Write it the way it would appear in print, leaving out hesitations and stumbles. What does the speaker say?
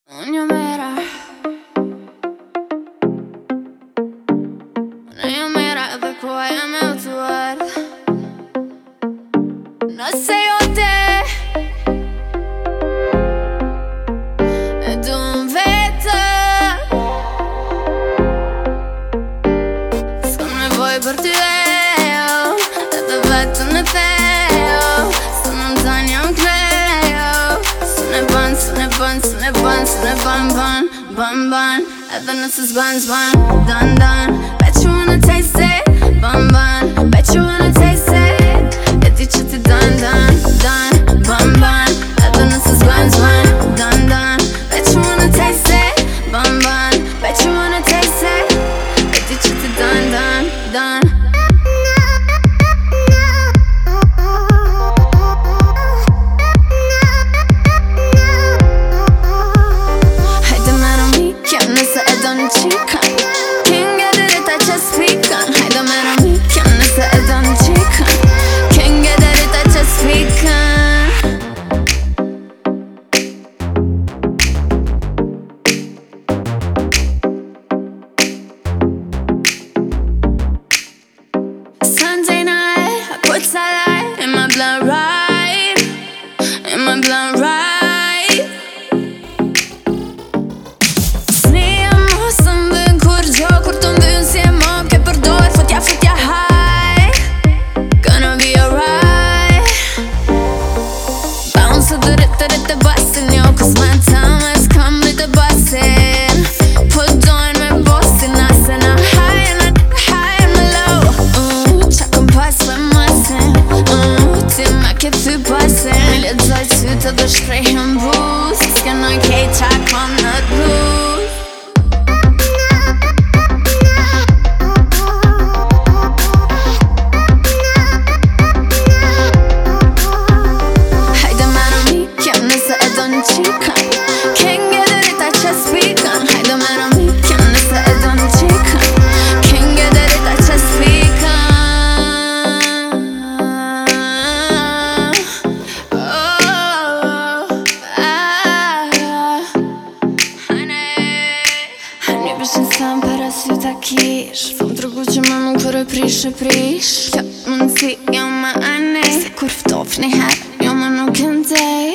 Ogni mera Ogni mera dhe koja me u të ardh Nëse jo te E du m'vete S'kam nevoj për ty Edhe vetën e thejo Së në mzan jam klejo Së ne ban Edhe nëse s'ban Dan Bet you wanna taste it Bet you wanna taste it E di që ti dan Edhe nëse s'ban Dan Bet you wanna taste it Bet you wanna taste it E di që ti dan Nëse e do një qikën Can't get it if I just speak on Hajde me në mikën Nëse e do një qikën Can't get it if I just speak on Sunday night I put salad in my blood right In my blood right Futja high Gonna be alright Bounce të rrit e basin Jo, cause my time has come with the basin Put down me bossin Nasin a high and a low Qa kom pas për masin Ti me ke thy pasin Mi ledzoj syt edhe shprejhën bus S'kenoj kej qa kom në t'lus Can't get it if I just speak on Hajde me në mikën Nëse e do një qikën Can't get it if I just speak on Hani vishin sam para sy ta kish Fëm tregu që më nuk për e prish Kjo mundësi jo më anej Se kur ftof një her Jo më nuk ndej